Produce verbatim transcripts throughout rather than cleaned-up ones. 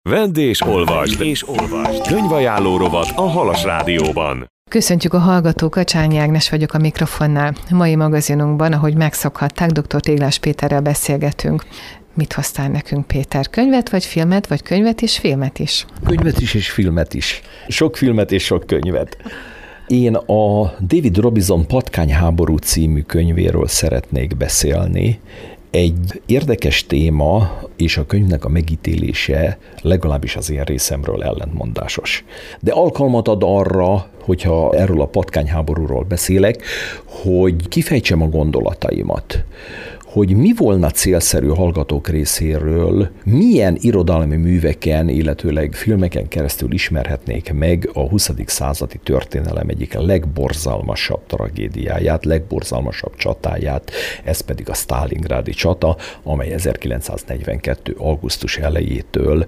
Vedd és olvasd, és olvasd. Könyvajánló rovat a Halas Rádióban. Köszöntjük a hallgatókat, Csányi Ágnes vagyok a mikrofonnál. Mai magazinunkban, ahogy megszokhatták, dr. Téglás Péterrel beszélgetünk. Mit hoztál nekünk, Péter? Könyvet vagy filmet, vagy könyvet és filmet is? Könyvet is és filmet is. Sok filmet és sok könyvet. Én a David Robinson Patkányháború című könyvéről szeretnék beszélni. Egy érdekes téma, és a könyvnek a megítélése legalábbis az én részemről ellentmondásos. De alkalmat ad arra, hogyha erről a patkányháborúról beszélek, hogy kifejtsem a gondolataimat, hogy mi volna célszerű hallgatók részéről, milyen irodalmi műveken, illetőleg filmeken keresztül ismerhetnék meg a huszadik századi történelem egyik legborzalmasabb tragédiáját, legborzalmasabb csatáját, ez pedig a sztálingrádi csata, amely ezerkilencszáznegyvenkettő. augusztus elejétől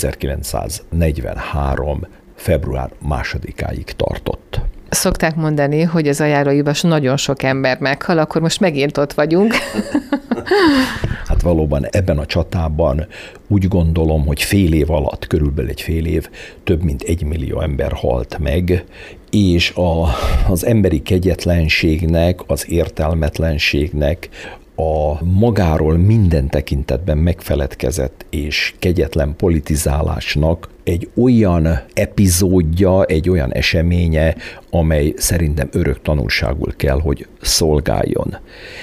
ezerkilencszáznegyvenhárom. február másodikáig tartott. Szokták mondani, hogy az ajáróivas nagyon sok ember meghal, akkor most megint ott vagyunk. Hát valóban ebben a csatában úgy gondolom, hogy fél év alatt, körülbelül egy fél év, több mint egy millió ember halt meg, és a, az emberi kegyetlenségnek, az értelmetlenségnek, a magáról minden tekintetben megfeledkezett és kegyetlen politizálásnak egy olyan epizódja, egy olyan eseménye, amely szerintem örök tanulságul kell, hogy szolgáljon.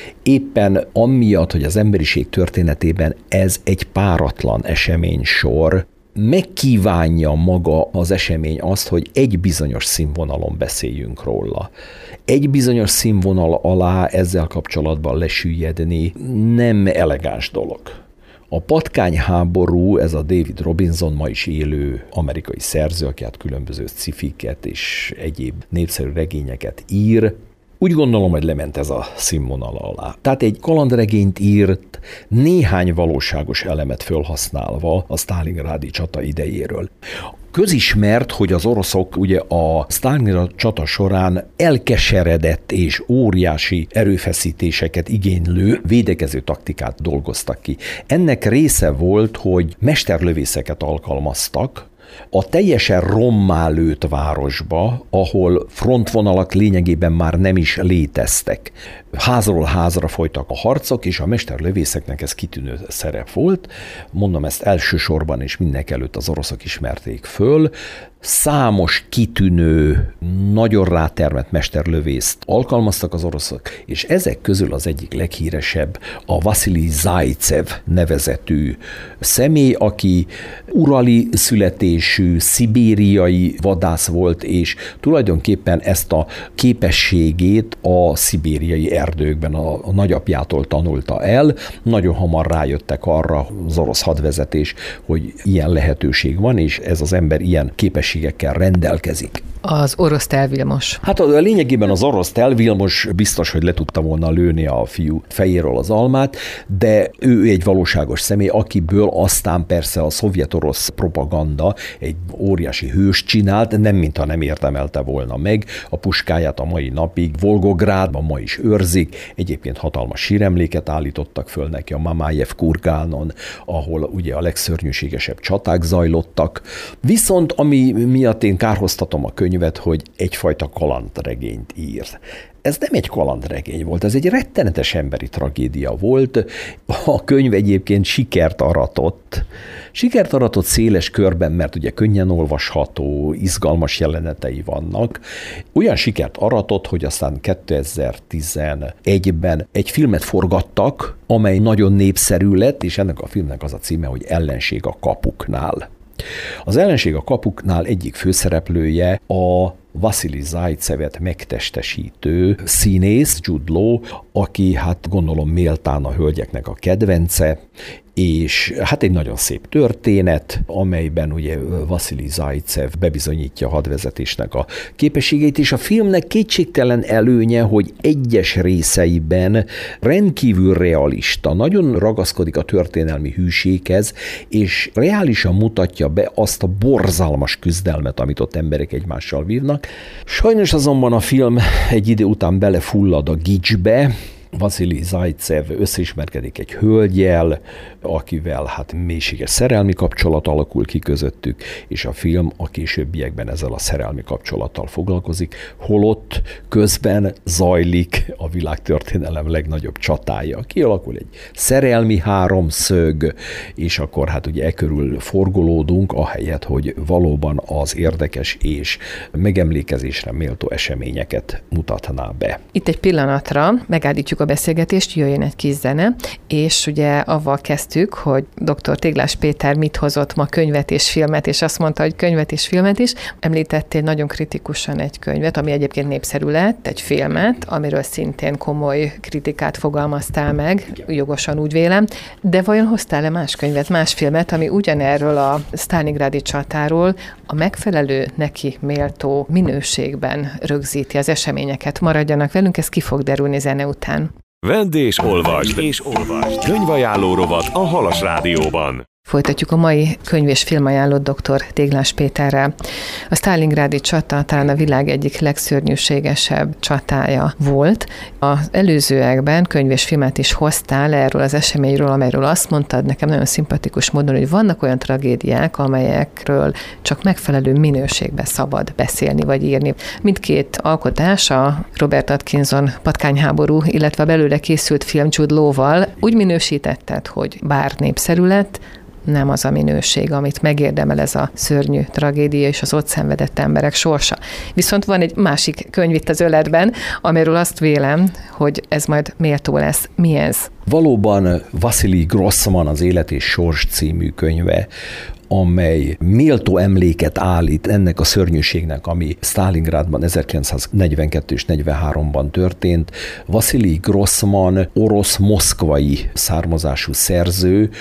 Éppen amiatt, hogy az emberiség történetében ez egy páratlan eseménysor, megkívánja maga az esemény azt, hogy egy bizonyos színvonalon beszéljünk róla. Egy bizonyos színvonal alá ezzel kapcsolatban lesüllyedni nem elegáns dolog. A patkányháború, ez a David Robinson, ma is élő amerikai szerző, aki hát különböző sci-fiket és egyéb népszerű regényeket ír, úgy gondolom, hogy lement ez a színvonal alá. Tehát egy kalandregényt írt, néhány valóságos elemet felhasználva a sztálingrádi csata idejéről. Közismert, hogy az oroszok ugye a sztálingrádi csata során elkeseredett és óriási erőfeszítéseket igénylő védekező taktikát dolgoztak ki. Ennek része volt, hogy mesterlövészeket alkalmaztak, a teljesen rommá lőtt városba, ahol frontvonalak lényegében már nem is léteztek. Házról házra folytak a harcok, és a mesterlövészeknek ez kitűnő szerep volt. Mondom, ezt elsősorban és mindenekelőtt az oroszok ismerték föl. Számos kitűnő, nagyon rátermett mesterlövészt alkalmaztak az oroszok, és ezek közül az egyik leghíresebb a Vasilij Zajcev nevezetű személy, aki urali születésű, szibériai vadász volt, és tulajdonképpen ezt a képességét a szibériai erdőkben a, a nagyapjától tanulta el. Nagyon hamar rájöttek arra az orosz hadvezetés, hogy ilyen lehetőség van, és ez az ember ilyen képességekkel rendelkezik. Az orosz Tel Vilmos. Hát a lényegében az orosz Tel Vilmos biztos, hogy le tudta volna lőni a fiú fejéről az almát, de ő egy valóságos személy, akiből aztán persze a szovjet-orosz propaganda egy óriási hőst csinált, nem mintha nem érdemelte volna meg. A puskáját a mai napig Volgográdban ma is őrzik, egyébként hatalmas síremléket állítottak föl neki a Mamajev kurgánon, ahol ugye a legszörnyűségesebb csaták zajlottak. Viszont ami miatt én kárhoztatom a könyvet, hogy egyfajta kalandregényt ír. Ez nem egy kalandregény volt, ez egy rettenetes emberi tragédia volt. A könyv egyébként sikert aratott. Sikert aratott széles körben, mert ugye könnyen olvasható, izgalmas jelenetei vannak. Olyan sikert aratott, hogy aztán kétezer-tizenegyben egy filmet forgattak, amely nagyon népszerű lett, és ennek a filmnek az a címe, hogy Ellenség a kapuknál. Az Ellenség a kapuknál egyik főszereplője a Vasilij Zajcevet megtestesítő színész, Jude Law, aki hát gondolom méltán a hölgyeknek a kedvence, és hát egy nagyon szép történet, amelyben ugye Vasilij Zajcev bebizonyítja a hadvezetésnek a képességeit, és a filmnek kétségtelen előnye, hogy egyes részeiben rendkívül realista, nagyon ragaszkodik a történelmi hűséghez, és reálisan mutatja be azt a borzalmas küzdelmet, amit ott emberek egymással vívnak. Sajnos azonban a film egy idő után belefullad a gicsbe, Vasilij Zajcev összeismerkedik egy hölgyel, akivel hát mélységes szerelmi kapcsolat alakul ki közöttük, és a film a későbbiekben ezzel a szerelmi kapcsolattal foglalkozik, holott közben zajlik a világtörténelem legnagyobb csatája. Kialakul egy szerelmi háromszög, és akkor hát ugye e körül forgolódunk, ahelyett, hogy valóban az érdekes és megemlékezésre méltó eseményeket mutatná be. Itt egy pillanatra megállítjuk a beszélgetést, jöjjön egy kis zene, és ugye avval kezdtük, hogy dr. Téglás Péter mit hozott ma, könyvet és filmet, és azt mondta, hogy könyvet és filmet is. Említettél nagyon kritikusan egy könyvet, ami egyébként népszerű lett, egy filmet, amiről szintén komoly kritikát fogalmaztál meg, jogosan úgy vélem, de vajon hoztál-e más könyvet, más filmet, ami ugyanerről a sztálingrádi csatáról a megfelelő neki méltó minőségben rögzíti az eseményeket? Maradjanak velünk, ez ki fog derülni zene után. Vedd és olvasd, és olvasd. Könyvajánló rovat a Halas Rádióban. Folytatjuk a mai könyv- és filmajánlót dr. Téglás Péterrel. A sztálingrádi csata talán a világ egyik legszörnyűségesebb csatája volt. Az előzőekben könyv és filmet is hoztál erről az eseményről, amelyről azt mondtad nekem nagyon szimpatikus módon, hogy vannak olyan tragédiák, amelyekről csak megfelelő minőségben szabad beszélni vagy írni. Mindkét alkotás, a Robert Atkinson Patkányháború, illetve a belőle készült film Jude Law-val úgy minősítetted, hogy bár népszerű lett, nem az a minőség, amit megérdemel ez a szörnyű tragédia és az ott szenvedett emberek sorsa. Viszont van egy másik könyv itt az öletben, amiről azt vélem, hogy ez majd méltó lesz. Mi ez? Valóban Vasilij Grossman az Élet és Sors című könyve, amely méltó emléket állít ennek a szörnyűségnek, ami Sztálingrádban ezerkilencszáznegyvenkettő és negyvenháromban történt. Vasilij Grossman orosz moszkvai származású szerző,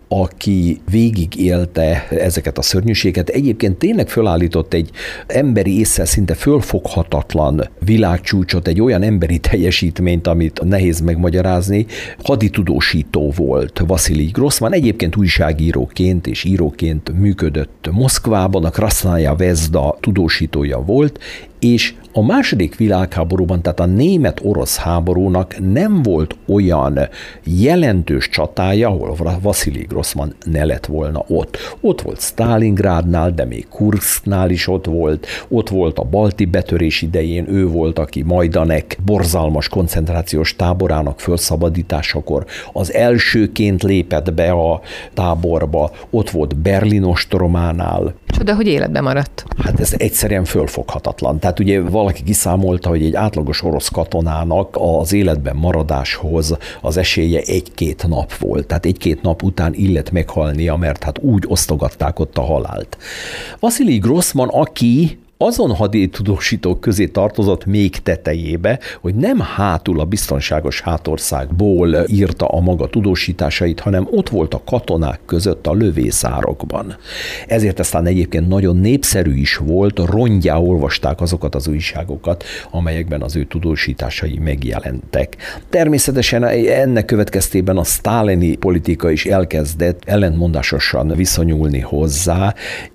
aki végigélte ezeket a szörnyűségeket. Egyébként tényleg fölállított egy emberi ésszel szinte fölfoghatatlan világcsúcsot, egy olyan emberi teljesítményt, amit nehéz megmagyarázni. Haditudósító volt Vasilij Grossman, egyébként újságíróként és íróként működött Moszkvában, a Krasznaja Vezda tudósítója volt, és a második világháborúban, tehát a német-orosz háborúnak nem volt olyan jelentős csatája, ahol Vasilij Grossman ne lett volna ott. Ott volt Sztálingrádnál, de még Kurszknál is ott volt, ott volt a balti betörés idején, ő volt, aki Majdanek borzalmas koncentrációs táborának felszabadításakor az elsőként lépett be a táborba, ott volt Berlin ostrománál. Csoda, hogy életben maradt. Hát ez egyszerűen fölfoghatatlan. Tehát ugye valaki kiszámolta, hogy egy átlagos orosz katonának az életben maradáshoz az esélye egy-két nap volt. Tehát egy-két nap után illet meghalnia, mert hát úgy osztogatták ott a halált. Vasilij Grossman, aki azon haditudósítók közé tartozott még tetejébe, hogy nem hátul a biztonságos hátországból írta a maga tudósításait, hanem ott volt a katonák között a lövészárokban. Ezért aztán egyébként nagyon népszerű is volt, rongyá olvasták azokat az újságokat, amelyekben az ő tudósításai megjelentek. Természetesen ennek következtében a sztálini politika is elkezdett ellentmondásosan viszonyulni hozzá,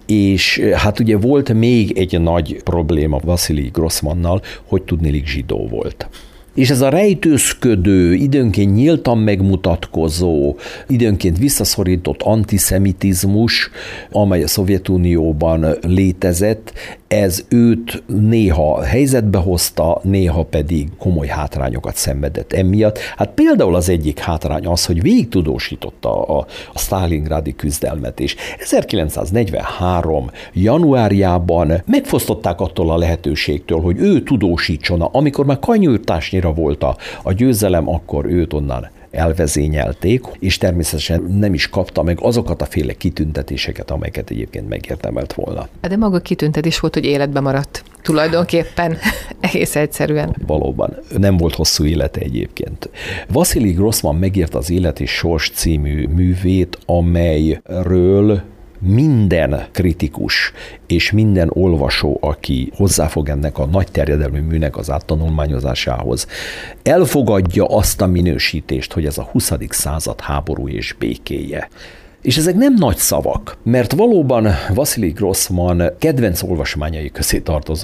és hát ugye volt még egy nagy probléma Vasilij Grossmannal, hogy tudniillik zsidó volt. És ez a rejtőzködő, időnként nyíltan megmutatkozó, időnként visszaszorított antiszemitizmus, amely a Szovjetunióban létezett, ez őt néha helyzetbe hozta, néha pedig komoly hátrányokat szenvedett emiatt. Hát például az egyik hátrány az, hogy végigtudósította a, a sztálingrádi küzdelmet, és ezerkilencszáznegyvenhárom januárjában megfosztották attól a lehetőségtől, hogy ő tudósítson. Amikor már kanyűrtásnyira volt a, a győzelem, akkor őt onnan elvezényelték, és természetesen nem is kapta meg azokat a féle kitüntetéseket, amelyeket egyébként megérdemelt volna. De maga kitüntetés volt, hogy életbe maradt. Tulajdonképpen egész egyszerűen. Valóban. Nem volt hosszú élete egyébként. Vasilij Grossman megírta az Élet és Sors című művét, amelyről minden kritikus és minden olvasó, aki hozzáfog ennek a nagy terjedelmű műnek az áttanulmányozásához, elfogadja azt a minősítést, hogy ez a huszadik század háború és békéje. És ezek nem nagy szavak, mert valóban Vasilij Grossman kedvenc olvasmányai közé tartozott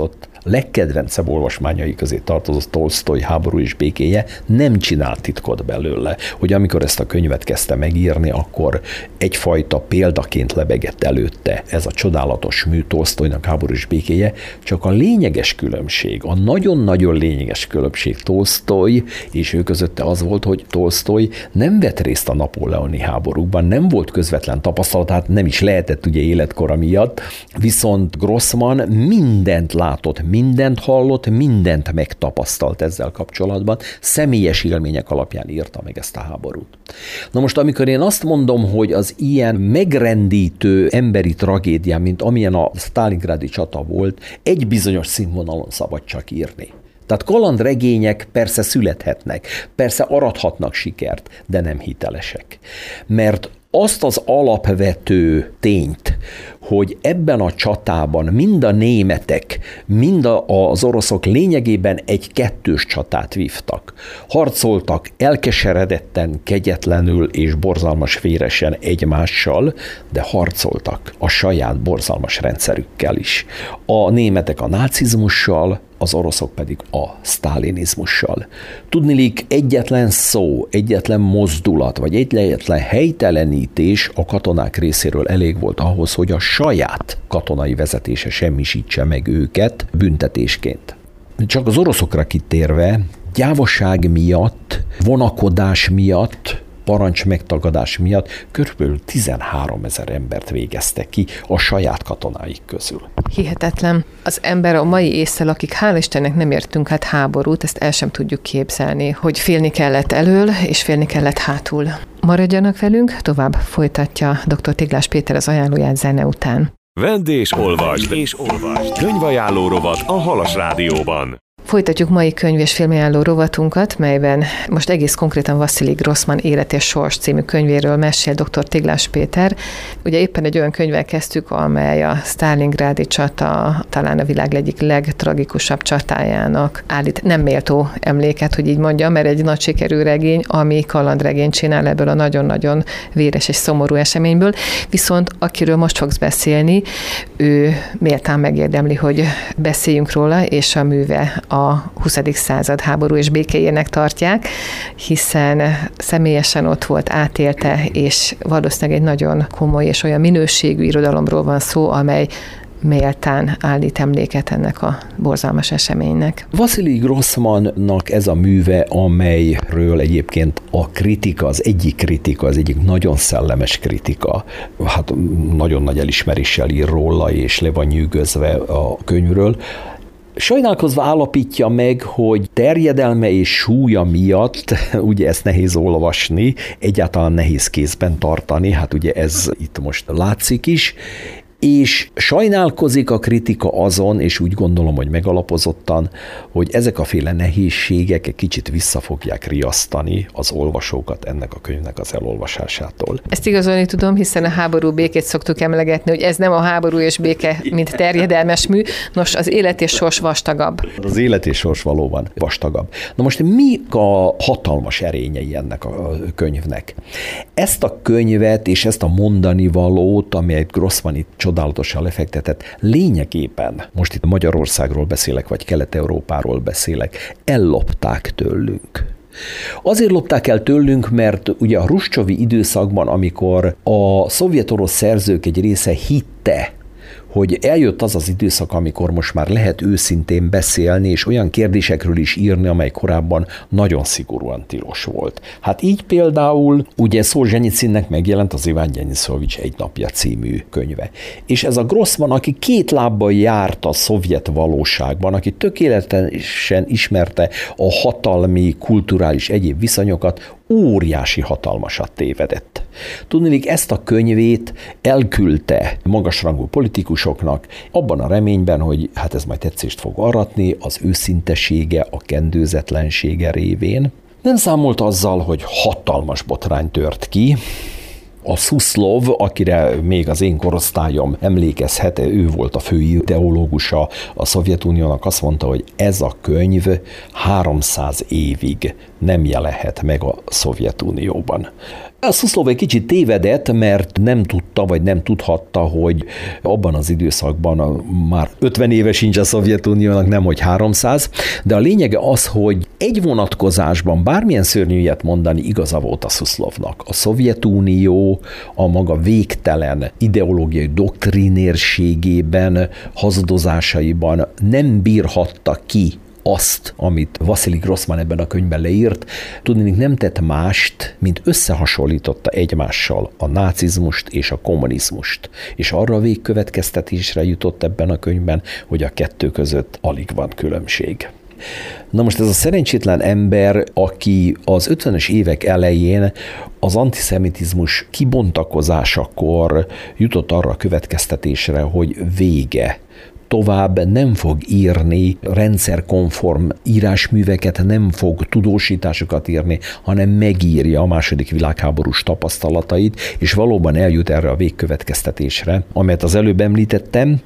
legkedvencebb olvasmányai közé tartozott Tolsztoj Háború és békéje, nem csinált titkot belőle, hogy amikor ezt a könyvet kezdte megírni, akkor egyfajta példaként lebegett előtte ez a csodálatos mű, Tolsztojnak Háború és békéje, csak a lényeges különbség, a nagyon-nagyon lényeges különbség Tolsztoj és ő közötte az volt, hogy Tolsztoj nem vett részt a napóleoni háborúkban, nem volt közvetlen tapasztalat, hát nem is lehetett ugye életkora miatt, viszont Grossman mindent látott, mindent hallott, mindent megtapasztalt ezzel kapcsolatban, személyes élmények alapján írta meg ezt a háborút. Na most, amikor én azt mondom, hogy az ilyen megrendítő emberi tragédián, mint amilyen a sztálingrádi csata volt, egy bizonyos színvonalon szabad csak írni. Tehát kalandregények persze születhetnek, persze arathatnak sikert, de nem hitelesek. Mert azt az alapvető tényt, hogy ebben a csatában mind a németek, mind az oroszok lényegében egy kettős csatát vívtak. Harcoltak elkeseredetten, kegyetlenül és borzalmas véresen egymással, de harcoltak a saját borzalmas rendszerükkel is. A németek a nácizmussal, az oroszok pedig a sztálinizmussal. Tudniillik, egyetlen szó, egyetlen mozdulat, vagy egyetlen helytelenítés a katonák részéről elég volt ahhoz, hogy a saját katonai vezetése semmisítse meg őket büntetésként. Csak az oroszokra kitérve, gyávaság miatt, vonakodás miatt, parancs megtagadás miatt körülbelül tizenháromezer embert végeztek ki a saját katonáik közül. Hihetetlen. Az ember a mai ésszel, akik hál' Istennek nem értünk hát háborút, ezt el sem tudjuk képzelni, hogy félni kellett elől, és félni kellett hátul. Maradjanak velünk, tovább folytatja dr. Téglás Péter az ajánlóját zene után. Vedd és olvasd, és olvasd. Könyvajánló rovat a Halas Rádióban. Folytatjuk mai könyv- és filmajánló rovatunkat, melyben most egész konkrétan Vasilij Grossman Élet és sors című könyvéről mesél dr. Téglás Péter. Ugye éppen egy olyan könyvvel kezdtük, amely a sztálingrádi csata talán a világ egyik legtragikusabb csatájának állít nem méltó emléket, hogy így mondjam, mert egy nagy sikerű regény, ami kalandregényt csinál ebből a nagyon-nagyon véres és szomorú eseményből. Viszont akiről most fogsz beszélni, ő méltán megérdemli, hogy beszéljünk róla, és a műve a a huszadik század háború és békéjének tartják, hiszen személyesen ott volt, átélte, és valószínűleg egy nagyon komoly és olyan minőségű irodalomról van szó, amely méltán állít emléket ennek a borzalmas eseménynek. Vasilij Grossmannak ez a műve, amelyről egyébként a kritika, az egyik kritika, az egyik nagyon szellemes kritika, hát nagyon nagy elismeréssel ír róla, és le van nyűgözve a könyvről, sajnálkozva állapítja meg, hogy terjedelme és súlya miatt, ugye ezt nehéz olvasni, egyáltalán nehéz kézben tartani, hát ugye ez itt most látszik is, és sajnálkozik a kritika azon, és úgy gondolom, hogy megalapozottan, hogy ezek a féle nehézségek egy kicsit vissza fogják riasztani az olvasókat ennek a könyvnek az elolvasásától. Ezt igazolni tudom, hiszen a háború békét szoktuk emlegetni, hogy ez nem a háború és béke, mint terjedelmes mű. Nos, az élet és sors vastagabb. Az élet és sors valóban vastagabb. Na most mi a hatalmas erényei ennek a könyvnek? Ezt a könyvet és ezt a mondani valót, amelyet Grossman itt csodálatosan lefektetett, lényegében, most itt Magyarországról beszélek, vagy Kelet-Európáról beszélek, ellopták tőlünk. Azért lopták el tőlünk, mert ugye a hruscsovi időszakban, amikor a szovjet-orosz szerzők egy része hitte, hogy eljött az az időszak, amikor most már lehet őszintén beszélni, és olyan kérdésekről is írni, amely korábban nagyon szigorúan tilos volt. Hát így például ugye Szolzsenyicinnek megjelent az Iván Denyiszovics Egy napja című könyve. És ez a Grossman, aki két lábbal járt a szovjet valóságban, aki tökéletesen ismerte a hatalmi, kulturális egyéb viszonyokat, óriási hatalmasat tévedett. Tudniillik, ezt a könyvét elküldte magasrangú politikusoknak, abban a reményben, hogy hát ez majd tetszést fog aratni, az őszintesége, a kendőzetlensége révén. Nem számolt azzal, hogy hatalmas botrány tört ki. A Szuszlov, akire még az én korosztályom emlékezhet, ő volt a fő ideológusa a Szovjetuniónak, azt mondta, hogy ez a könyv háromszáz évig nem jelenhet meg a Szovjetunióban. A Szuszlov egy kicsit tévedett, mert nem tudta, vagy nem tudhatta, hogy abban az időszakban a, már ötven éve sincs a Szovjetuniónak, nemhogy háromszáz, de a lényege az, hogy egy vonatkozásban bármilyen szörnyű ilyet mondani, igaza volt a Szuszlovnak. A Szovjetunió a maga végtelen ideológiai doktrinérségében, hazudozásaiban nem bírhatta ki azt, amit Vasilij Grossman ebben a könyvben leírt, tudni nem tett mást, mint összehasonlította egymással a nácizmust és a kommunizmust. És arra a végkövetkeztetésre jutott ebben a könyvben, hogy a kettő között alig van különbség. Na most ez a szerencsétlen ember, aki az ötvenes évek elején az antiszemitizmus kibontakozásakor jutott arra a következtetésre, hogy vége, tovább nem fog írni rendszerkonform írásműveket, nem fog tudósításokat írni, hanem megírja a második világháborús tapasztalatait, és valóban eljut erre a végkövetkeztetésre, amelyet az előbb említettem.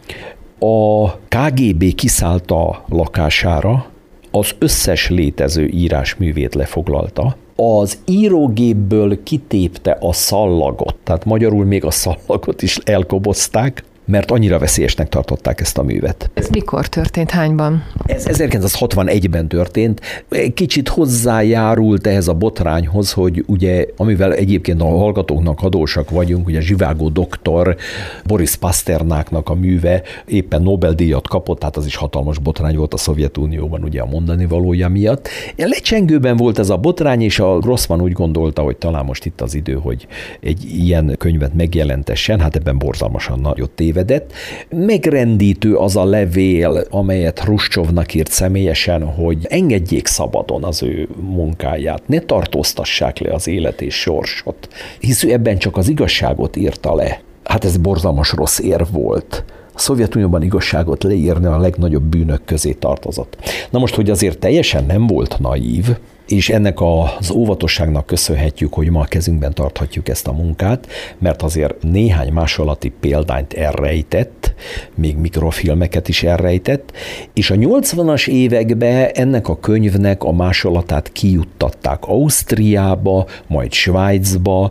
A ká gé bé kiszállt a lakására, az összes létező írásművét lefoglalta, az írógépből kitépte a szallagot, tehát magyarul még a szallagot is elkobozták, mert annyira veszélyesnek tartották ezt a művet. Ez mikor történt, hányban? Ez ezerkilencszázhatvanegyben történt. Kicsit hozzájárult ehhez a botrányhoz, hogy ugye, amivel egyébként a hallgatóknak adósak vagyunk, ugye Zsivágó doktor, Boris Pasternáknak a műve éppen Nobel-díjat kapott, tehát az is hatalmas botrány volt a Szovjetunióban, ugye a mondani valója miatt. Lecsengőben volt ez a botrány, és a Grossman úgy gondolta, hogy talán most itt az idő, hogy egy ilyen könyvet megjelentessen, hát ebben borzalmasan nagyot tévedett. Megrendítő az a levél, amelyet Hruscsovnak írt személyesen, hogy engedjék szabadon az ő munkáját, ne tartóztassák le az élet és sorsot, hisz ő ebben csak az igazságot írta le. Hát ez borzalmas rossz érv volt. A Szovjetunióban igazságot leírni a legnagyobb bűnök közé tartozott. Na most, hogy azért teljesen nem volt naív, és ennek az óvatosságnak köszönhetjük, hogy ma a kezünkben tarthatjuk ezt a munkát, mert azért néhány másolati példányt elrejtett, még mikrofilmeket is elrejtett, és a nyolcvanas években ennek a könyvnek a másolatát kijuttatták Ausztriába, majd Svájcba,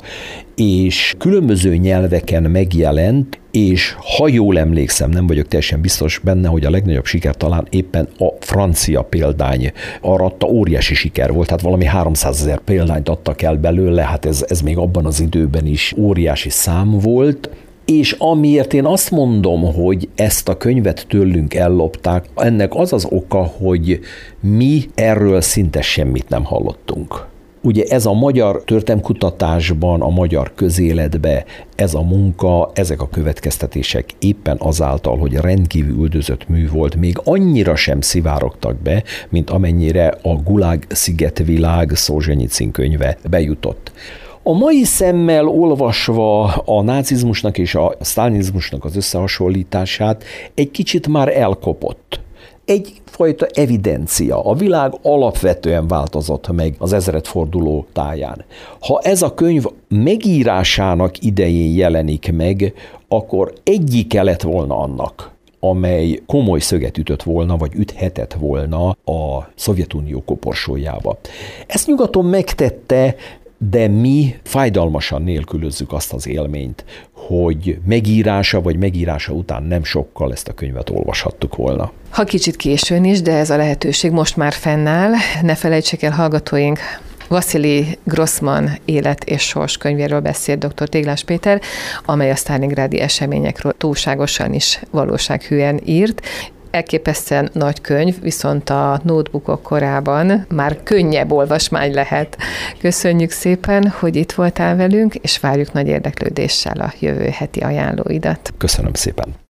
és különböző nyelveken megjelent, és ha jól emlékszem, nem vagyok teljesen biztos benne, hogy a legnagyobb siker talán éppen a francia példány aratta, óriási siker volt, tehát valami háromszázezer példányt adtak el belőle, hát ez, ez még abban az időben is óriási szám volt, és amiért én azt mondom, hogy ezt a könyvet tőlünk ellopták, ennek az az oka, hogy mi erről szinte semmit nem hallottunk. Ugye ez a magyar történelemkutatásban, a magyar közéletben ez a munka, ezek a következtetések éppen azáltal, hogy rendkívül üldözött mű volt, még annyira sem szivárogtak be, mint amennyire a Gulag szigetvilág Szolzsenyicin könyve bejutott. A mai szemmel olvasva a nácizmusnak és a sztálinizmusnak az összehasonlítását egy kicsit már elkopott. Egyfajta evidencia. A világ alapvetően változott meg az ezredforduló táján. Ha ez a könyv megírásának idején jelenik meg, akkor egyike lett volna annak, amely komoly szöget ütött volna, vagy üthetett volna a Szovjetunió koporsójába. Ezt nyugaton megtette, de mi fájdalmasan nélkülözzük azt az élményt, hogy megírása vagy megírása után nem sokkal ezt a könyvet olvashattuk volna. Ha kicsit későn is, de ez a lehetőség most már fennáll. Ne felejtsék el, hallgatóink, Vasilij Grossman élet és sors könyvéről beszélt dr. Téglás Péter, amely a sztálingrádi eseményekről túlságosan is valósághűen írt. Elképesztően nagy könyv, viszont a notebookok korában már könnyebb olvasmány lehet. Köszönjük szépen, hogy itt voltál velünk, és várjuk nagy érdeklődéssel a jövő heti ajánlóidat. Köszönöm szépen.